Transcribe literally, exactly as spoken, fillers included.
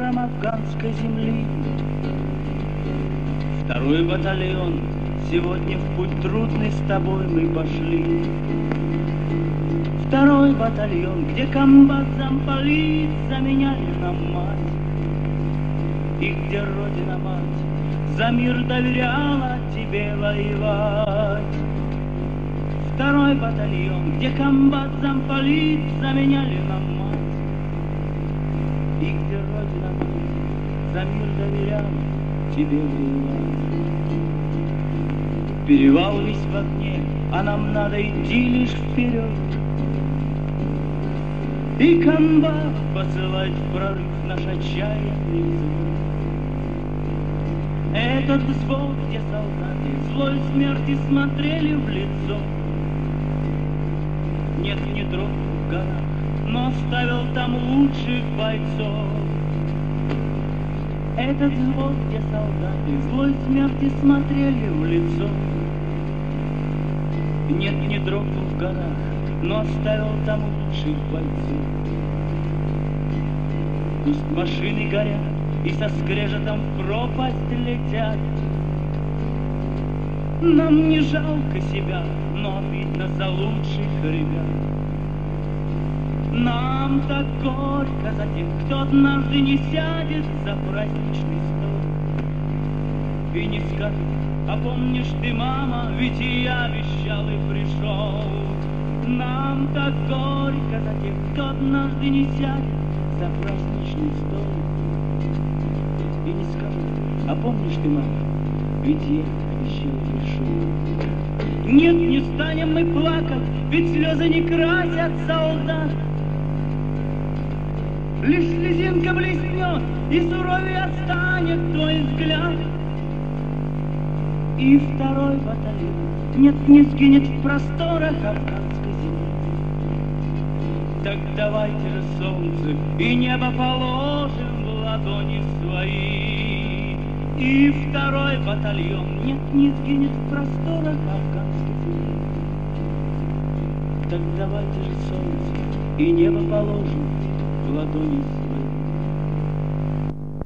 нам афганской земли. Второй батальон, сегодня в путь трудный с тобой мы пошли. Второй батальон, где комбат, замполит заменяли нам мать. И где Родина мать за мир доверяла тебе воевать. Второй батальон, где комбат, замполит заменяли нам мать. И где Родина мать за мир доверяла тебе воевать. Перевал весь в огне, а нам надо идти лишь вперед. И комбат посылать в прорыв наш отчаянный взвод. Этот взвод, где солдаты злой смерти смотрели в лицо. Нет, не дрог в горах, но оставил там лучших бойцов. Этот взвод, где солдаты злой смерти смотрели в лицо. Нет, не дрогнул в горах, но оставил там лучших бойцов. Пусть машины горят и со скрежетом в пропасть летят. Нам не жалко себя, но обидно за лучших ребят. Нам так горько за тех, кто однажды не сядет за праздничный стол и не скажет: а помнишь ты, мама, ведь и я обещал и пришел. Нам так горько за тех, кто однажды не сядет за праздничный стол и не скажет: а помнишь ты, мама, ведь я обещал и пришел. Нет, не станем мы плакать, ведь слезы не красят солдат. Лишь слезинка блеснет, и суровее станет твой взгляд. И второй батальон, нет, не сгинет в просторах афганской земли. Так давайте же солнце и небо положим в ладони свои. И второй батальон, нет, не сгинет в просторах афганской земли. Так давайте же солнце и небо положим в ладони свои.